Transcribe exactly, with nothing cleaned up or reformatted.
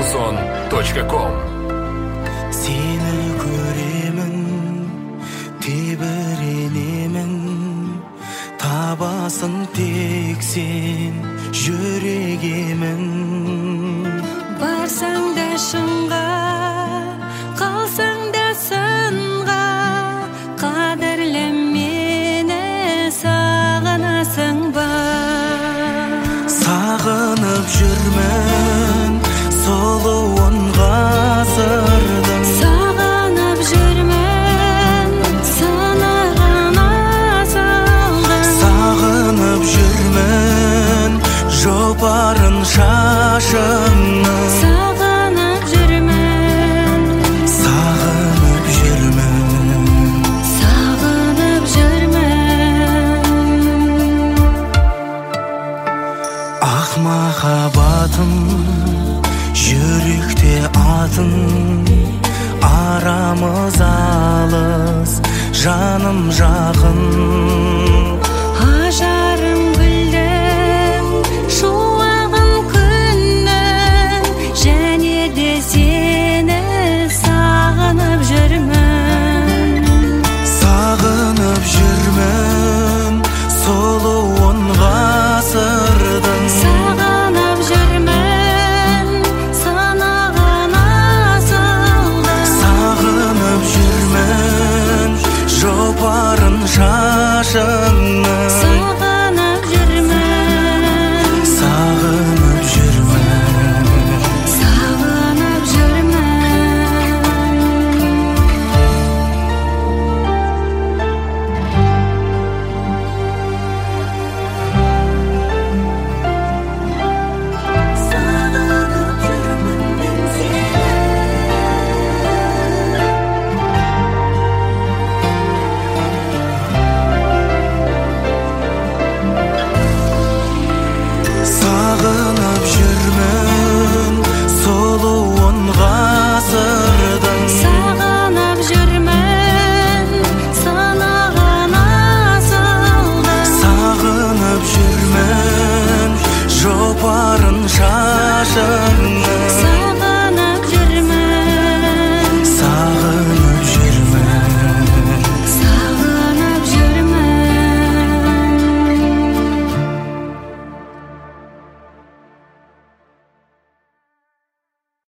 музон точка ком. Сені көремін, тебіренемін, табасын тек сен жүрегемін. Барсаң да шыңға, қалсаң да сынға, қадірлі мені сағынасың ба? Сағынып жүрмін сұлуын ғасырдың. Сағынып жүрмін сынаған асылдың. Сағынып жүрмін жопарын шашыңның. Сағынып жүрмін, Сағынып жүрмін, сағынып жүрмін. ақ махаббатым жүректе атын, арамыз алыс, жаным жақын. Ажарым гүлдің, шуағым күннің, және де сені сағынып жүрмін. Сағынып жүрмін сұлуын ғасырдың. Сағынып жүрмін санаған асылдың. Сағынып жүрмін жопарын шашыңның. Сағынып жүрмін, Сағынып жүрмін, сағынып жүрмін. Сағынып жүрмін мен сені. сағынып жүрмін сұлуын ғасырдың. Сағынып жүрмін санаған асылдың. Сағынып жүрмін жопарын шашыңның.